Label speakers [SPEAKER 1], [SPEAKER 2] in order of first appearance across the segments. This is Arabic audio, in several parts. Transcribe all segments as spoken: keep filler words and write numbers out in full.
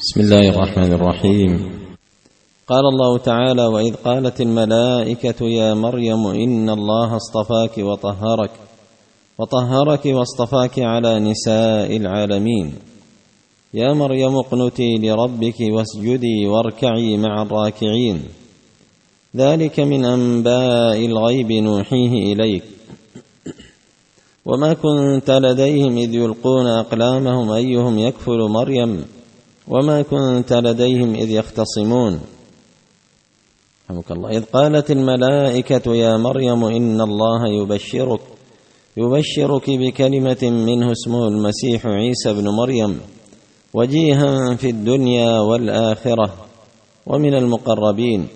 [SPEAKER 1] بسم الله الرحمن الرحيم. قال الله تعالى: وإذ قالت الملائكة يا مريم إن الله اصطفاك وطهرك وطهرك واصطفاك على نساء العالمين يا مريم اقنتي لربك واسجدي واركعي مع الراكعين ذلك من أنباء الغيب نوحيه إليك وما كنت لديهم إذ يلقون أقلامهم أيهم يكفل مريم وما كنت لديهم إذ يختصمون. رحمك الله. إذ قالت الملائكة يا مريم إن الله يبشرك يبشرك بكلمة منه اسمه المسيح عيسى بن مريم وجيها في الدنيا والآخرة ومن المقربين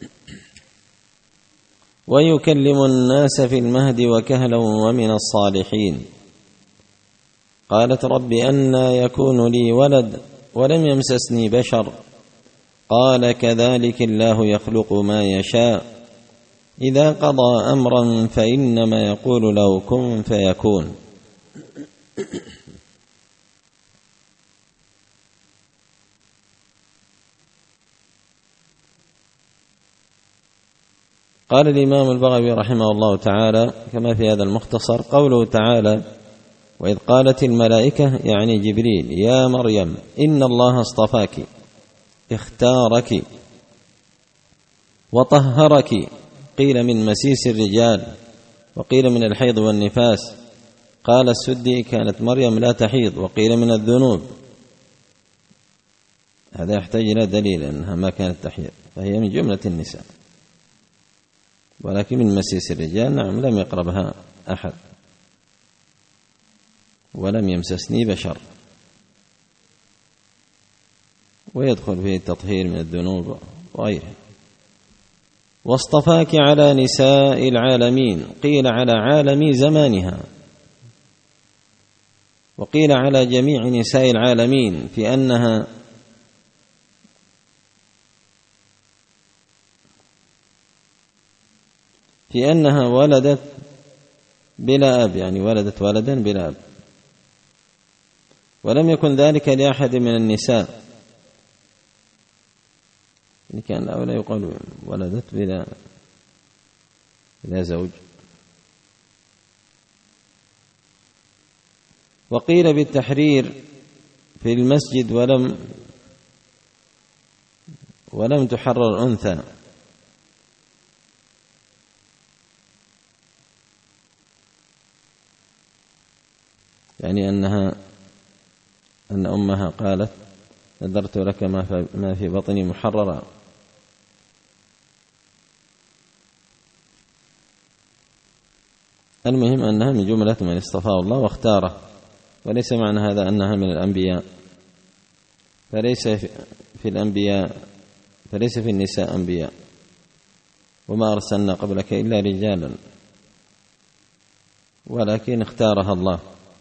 [SPEAKER 1] ويكلم الناس في المهد وكهلا ومن الصالحين. قالت رب أنى يكون لي ولد ولم يمسسني بشر قال كذلك الله يخلق ما يشاء إذا قضى أمرا فإنما يقول له كن فيكون. قال الإمام البغوي رحمه الله تعالى كما في هذا المختصر: قوله تعالى: وإذ قالت الملائكة يعني جبريل يا مريم إن الله اصطفاك اختارك وطهرك، قيل من مسيس الرجال وقيل من الحيض والنفاس. قال السدي كانت مريم لا تحيض، وقيل من الذنوب. هذا يحتاج إلى دليل أنها ما كانت تحيض، فهي من جملة النساء، ولكن من مسيس الرجال نعم لم يقربها أحد ولم يمسسني بشر، ويدخل فيه التطهير من الذنوب وغيره. واصطفاك على نساء العالمين، قيل على عالم زمانها وقيل على جميع نساء العالمين، في أنها في أنها ولدت بلا أب، يعني ولدت ولدا بلا أب، ولم يكن ذلك لأحد من النساء، إن كان الأولى يقال ولدت بلا بلا زوج. وقيل بالتحرير في المسجد ولم ولم تحرر أنثى، يعني أنها أن أمها قالت نذرت لك ما في بطني محررا. المهم أنها من جملة من اصطفاه الله واختاره، وليس معنى هذا أنها من الأنبياء، فليس في الأنبياء فليس في النساء أنبياء، وما أرسلنا قبلك إلا رجالا، ولكن اختارها الله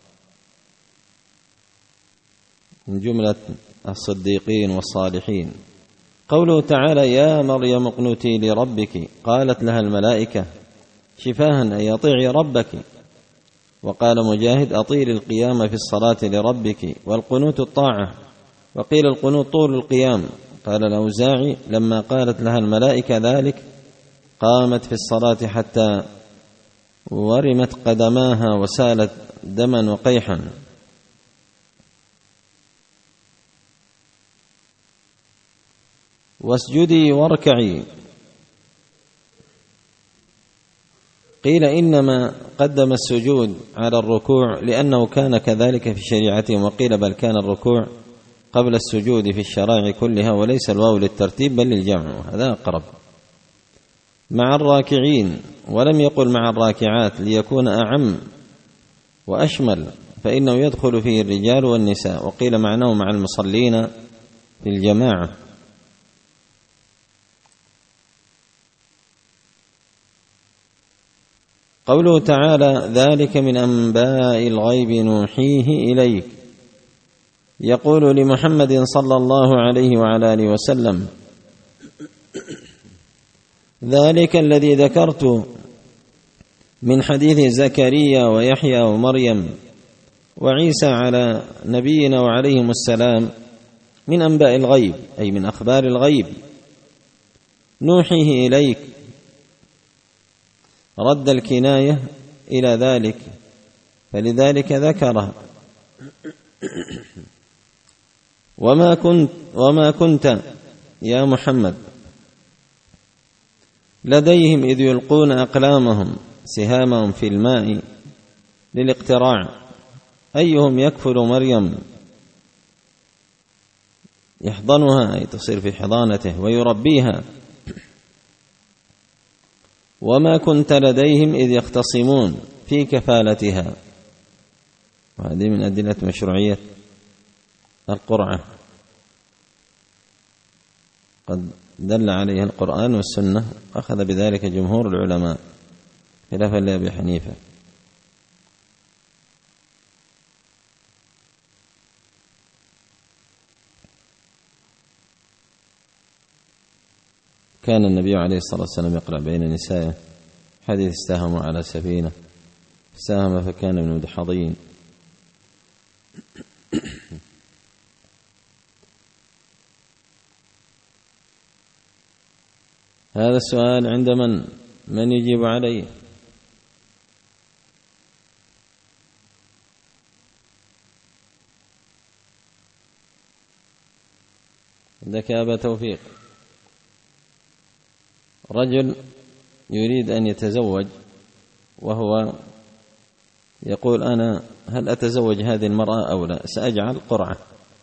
[SPEAKER 1] من جملة الصديقين والصالحين. قوله تعالى يا مريم اقنتي لربك، قالت لها الملائكة شفاها أي أطيعي ربك. وقال مجاهد أطيل القيام في الصلاة لربك، والقنوت الطاعة، وقيل القنوت طول القيام. قال الأوزاعي لما قالت لها الملائكة ذلك قامت في الصلاة حتى ورمت قدماها وسالت دما وقيحا. واسجدي واركعي، قيل إنما قدم السجود على الركوع لأنه كان كذلك في شريعتهم، وقيل بل كان الركوع قبل السجود في الشرائع كلها، وليس الواو للترتيب بل للجمع، هذا أقرب. مع الراكعين، ولم يقل مع الراكعات ليكون أعم وأشمل، فإنه يدخل فيه الرجال والنساء. وقيل معناه مع المصلين في الجماعة. قوله تعالى ذلك من أنباء الغيب نوحيه إليك، يقول لمحمد صلى الله عليه وعلى آله وسلم ذلك الذي ذكرت من حديث زكريا ويحيى ومريم وعيسى على نبينا وعليهم السلام من أنباء الغيب أي من أخبار الغيب نوحيه إليك، رد الكناية إلى ذلك، فلذلك ذكره. وما كنت وما كنت يا محمد لديهم إذ يلقون أقلامهم سهامهم في الماء للاقتراع أيهم يكفل مريم يحضنها أي تصير في حضانته ويربيها. وما كنت لديهم إذ يختصمون في كفالتها، وهذه من أدلة مشروعية القرعة قد دل عليها القرآن والسنة، أخذ بذلك جمهور العلماء خلافا لأبي حنيفة. كان النبي عليه الصلاة والسلام يقرأ بين نسائه، حديث استهموا على سفينة ساهم فكان من المدحضين. هذا السؤال عند من من يجيب عليه؟ عندك يا أبا توفيق. رجل يريد أن يتزوج وهو يقول أنا هل أتزوج هذه المرأة أو لا، سأجعل قرعة.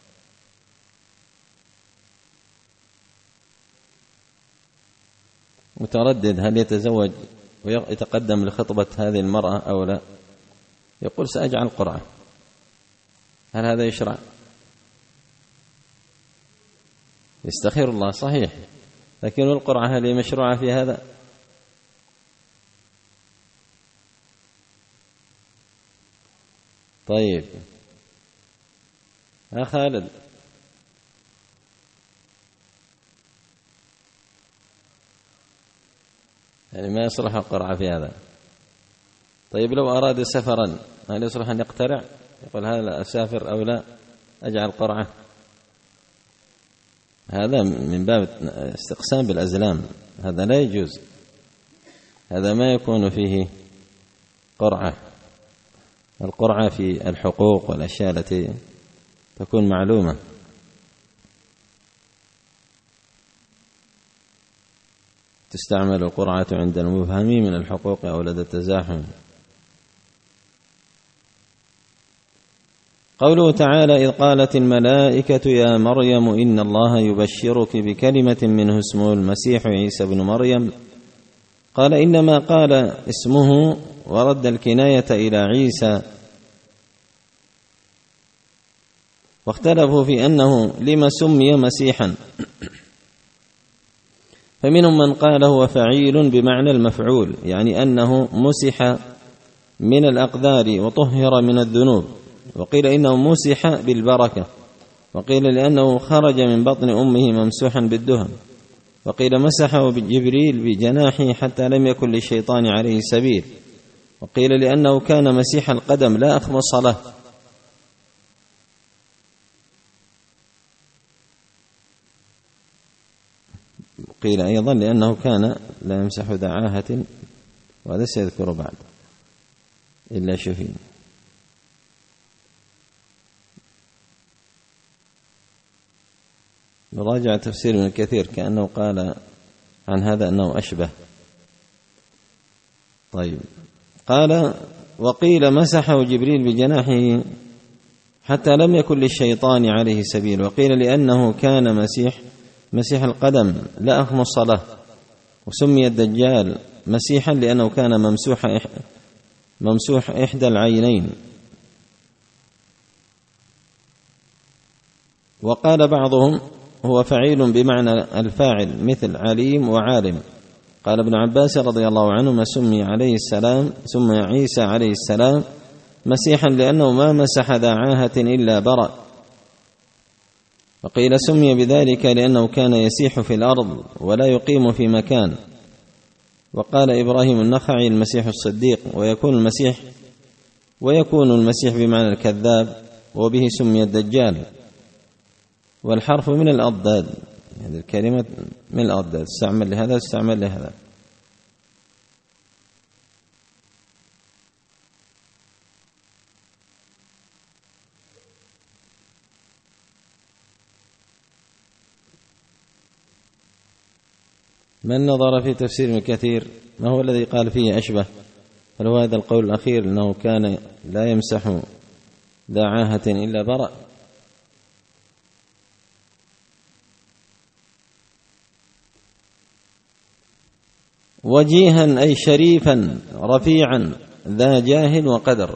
[SPEAKER 1] متردد هل يتزوج ويتقدم لخطبة هذه المرأة أو لا، يقول سأجعل قرعة. هل هذا يشرع؟ يستخير الله صحيح، لكن القرعة هل هي مشروعة في هذا؟ طيب يا خالد، يعني ما يصلح القرعة في هذا. طيب لو أراد سفرا هل يصلح أن يقترع؟ يقول هل أسافر أو لا أجعل قرعة؟ هذا من باب استقسام بالأزلام، هذا لا يجوز، هذا ما يكون فيه قرعة. القرعة في الحقوق والأشياء التي تكون معلومة. تستعمل القرعة عند المفهم من الحقوق أو لدى التزاحم. قوله تعالى إذ قالت الملائكة يا مريم إن الله يبشرك بكلمة منه اسمه المسيح عيسى بن مريم، قال إنما قال اسمه ورد الكناية إلى عيسى، واختلفوا في أنه لما سمي مسيحا، فمنهم من قال هو فعيل بمعنى المفعول، يعني أنه مسح من الأقدار وطهر من الذنوب، وقيل إنه مسح بالبركة، وقيل لأنه خرج من بطن أمه ممسوحا بالدهن، وقيل مسحه جبريل بجناحه حتى لم يكن للشيطان عليه سبيل، وقيل لأنه كان مسيح القدم لا أخمص له. قيل أيضا لأنه كان لا يمسح دعاهة، وهذا سيذكر بعد إلا شفين. نراجع تفسير ابن كثير كأنه قال عن هذا أنه أشبه. طيب قال وقيل مسحه جبريل بجناحه حتى لم يكن للشيطان عليه سبيل، وقيل لأنه كان مسيح مسيح القدم لا أخمص له، وسمي الدجال مسيحا لأنه كان ممسوح ممسوح إحدى العينين. وقال بعضهم هو فعيل بمعنى الفاعل مثل عليم وعالم. قال ابن عباس رضي الله عنهما سمي عليه السلام سمي عيسى عليه السلام مسيحا لأنه ما مسح ذا عاهة إلا برأ، وقيل سمي بذلك لأنه كان يسيح في الأرض ولا يقيم في مكان. وقال إبراهيم النخعي المسيح الصديق، ويكون المسيح ويكون المسيح بمعنى الكذاب، وبه سمي الدجال. والحرف من الأضداد، هذه الكلمة من الأضداد، تستعمل لهذا تستعمل لهذا. من نظر في تفسير ابن كثير ما هو الذي قال فيه أشبه؟ هل هو هذا القول الأخير أنه كان لا يمسح ذا عاهة إلا برأ؟ وجيها أي شريفا رفيعا ذا جاه وقدر.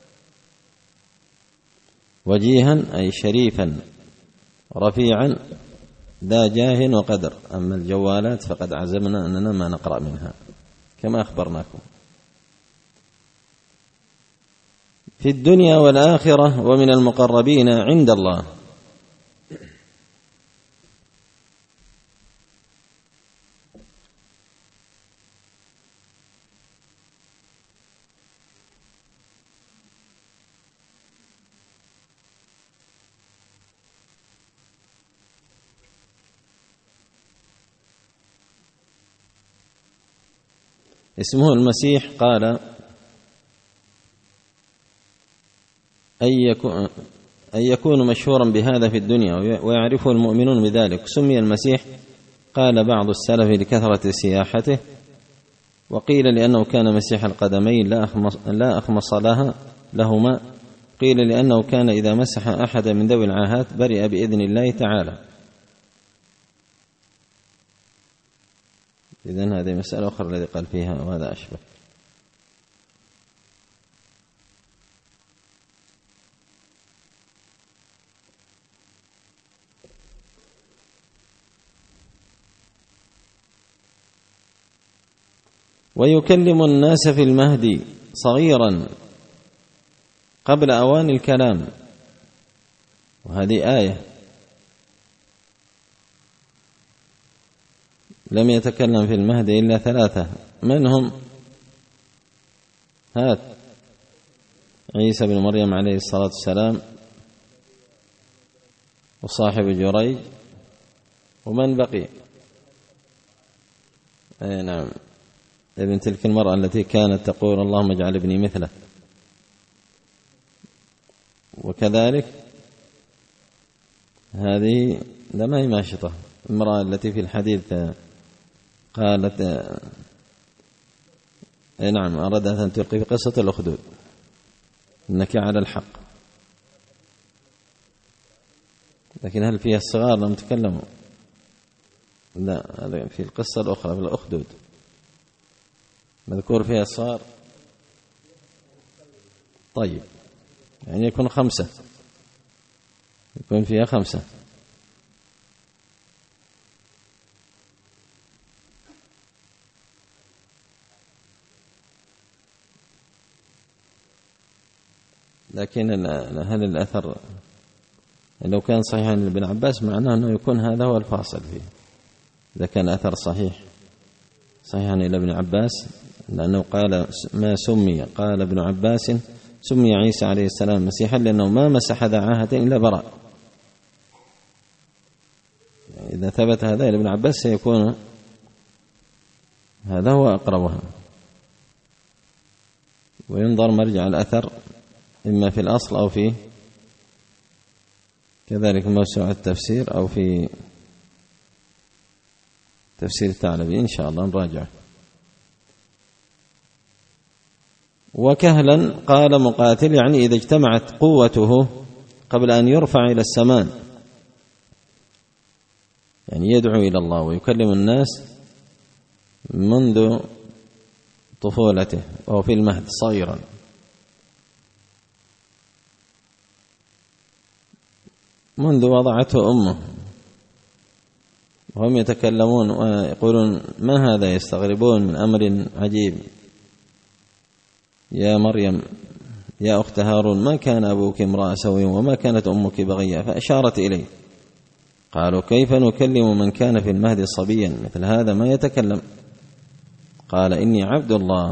[SPEAKER 1] وجيها أي شريفا رفيعا ذا جاه وقدر. أما الجوالات فقد عزمنا أننا ما نقرأ منها كما أخبرناكم. في الدنيا والآخرة ومن المقربين عند الله. اسمه المسيح قال أن يكون مشهورا بهذا في الدنيا ويعرفه المؤمنون بذلك. سمي المسيح قال بعض السلف لكثرة سياحته، وقيل لأنه كان مسيح القدمين لا أخمص لها لهما، قيل لأنه كان إذا مسح أحد من ذوي العاهات برئ بإذن الله تعالى. إذن هذه مسألة أخرى الذي قال فيها وهذا أشبه. ويكلم الناس في المهد صغيرا قبل أوان الكلام، وهذه آية. لم يتكلم في المهد إلا ثلاثة، من هم؟ هات عيسى بن مريم عليه الصلاة والسلام، وصاحب جريج، ومن بقي؟ أي نعم، ابن تلك المرأة التي كانت تقول اللهم اجعل ابني مثله. وكذلك هذه لما هي ماشطة، المرأة التي في الحديث قالت اي نعم أردت أن تلقي في قصة الأخدود إنك على الحق، لكن هل فيها الصغار لم تكلموا؟ لا، في القصة الأخرى في الأخدود مذكور فيها الصغار. طيب، يعني يكون خمسة، يكون فيها خمسة. لكن هل الأثر لو كان صحيحا لابن عباس معناه أنه يكون هذا هو الفاصل فيه، إذا كان أثر صحيح صحيحا إلى ابن عباس، لأنه قال ما سمي، قال ابن عباس سمي عيسى عليه السلام مسيحا لأنه ما مسح ذا عاهة إلا برأ. يعني إذا ثبت هذا لابن عباس سيكون هذا هو أقربها. وينظر مرجع الأثر إما في الأصل أو في كذلك موسوعة التفسير أو في تفسير الثعلبي، إن شاء الله نراجع. وكهلا قال مقاتل يعني إذا اجتمعت قوته قبل أن يرفع إلى السماء، يعني يدعو إلى الله ويكلم الناس منذ طفولته وهو في المهد صغيرا. منذ وضعته أمه وهم يتكلمون ويقولون ما هذا، يستغربون من أمر عجيب. يا مريم يا أخت هارون ما كان أبوك امرأ سوي وما كانت أمك بغيا، فأشارت إليه. قالوا كيف نكلم من كان في المهد صبيا، مثل هذا ما يتكلم. قال إني عبد الله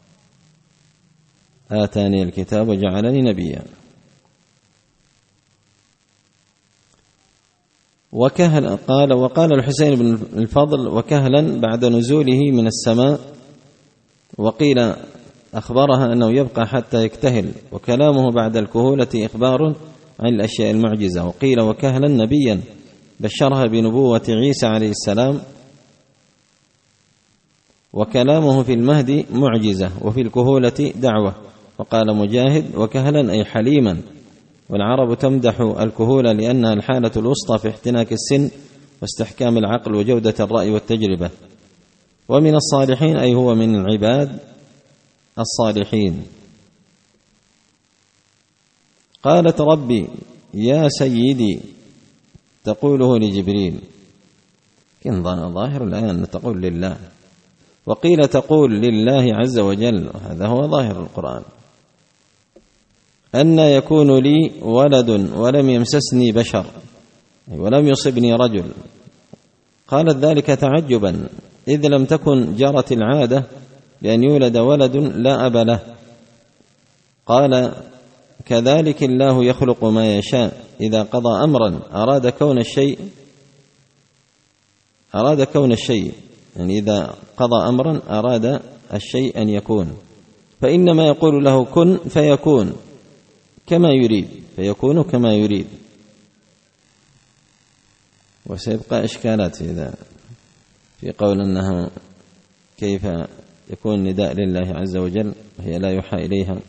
[SPEAKER 1] آتاني الكتاب وجعلني نبيا. وكهل قال وقال الحسين بن الفضل وكهلا بعد نزوله من السماء، وقيل أخبرها أنه يبقى حتى يكتهل، وكلامه بعد الكهولة إخبار عن الأشياء المعجزة. وقيل وكهلا نبيا بشرها بنبوة عيسى عليه السلام، وكلامه في المهد معجزة وفي الكهولة دعوة. وقال مجاهد وكهلا أي حليما، والعرب تمدح الكهولة لأنها الحالة الوسطى في احتناك السن واستحكام العقل وجودة الرأي والتجربة. ومن الصالحين أي هو من العباد الصالحين. قالت ربي يا سيدي تقوله لجبريل، كن ظن ظاهر الآية أن تقول لله، وقيل تقول لله عز وجل، هذا هو ظاهر القرآن. أن يكون لي ولد ولم يمسسني بشر ولم يصبني رجل. قالت ذلك تعجبا، إذ لم تكن جرت العادة بأن يولد ولد لا أب له. قال كذلك الله يخلق ما يشاء، إذا قضى أمرا أراد كون الشيء أراد كون الشيء يعني إذا قضى أمرا أراد الشيء أن يكون، فإنما يقول له كن فيكون كما يريد، فيكون كما يريد. وسيبقى إشكالات إذا في قول أنه كيف يكون نداء لله عز وجل وهي لا يوحى إليها.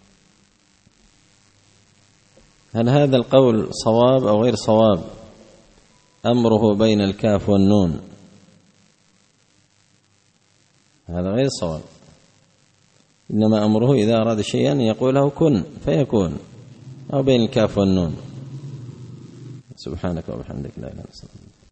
[SPEAKER 1] هل هذا القول صواب أو غير صواب؟ أمره بين الكاف والنون، هذا غير صواب. إنما أمره إذا أراد شيئا يقوله كن فيكون، أو بين الكاف والنون. سبحانك وبحمدك لا إله إلا أنت.